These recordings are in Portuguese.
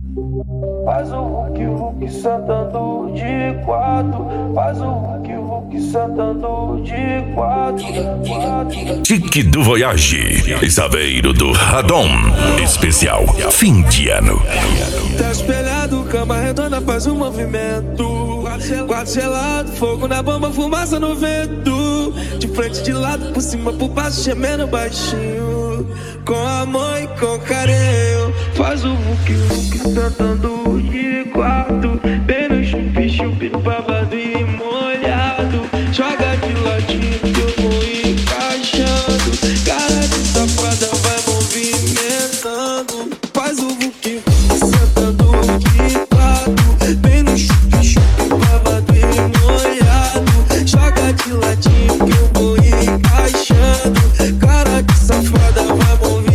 Faz o Hulk sentando de quatro. Faz o Hulk sentando de quatro. Tique do Voyage, Isabeiro do Radom, especial fim de ano. Tá espelhado, cama redonda faz um movimento. Quarto gelado, fogo na bomba, fumaça no vento. De frente, de lado, por cima, por baixo, gemendo baixinho. Com amor e com carinho. Faz o Hulk sentando de quatro. Bem no chupi, no babado e molhado. Joga de ladinho que eu vou encaixando. Cara de safada vai movimentando. Faz o Hulk sentando de quatro. Bem no chupi, no babado e molhado. Joga de ladinho que eu vou encaixando. Cara de safada vai movimentando.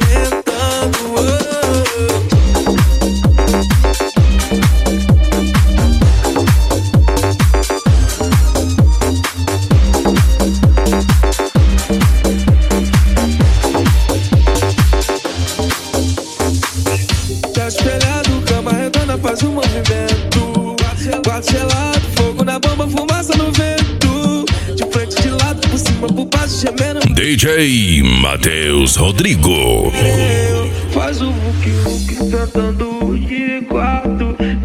Tá espelhado, cama redonda faz um movimento. Quarto gelado, fogo na bomba, fumaça no vento. De frente, de lado, por cima, por baixo, gemendo. DJ Matheus Rodrigo. Faz o Hulk sentando de quatro.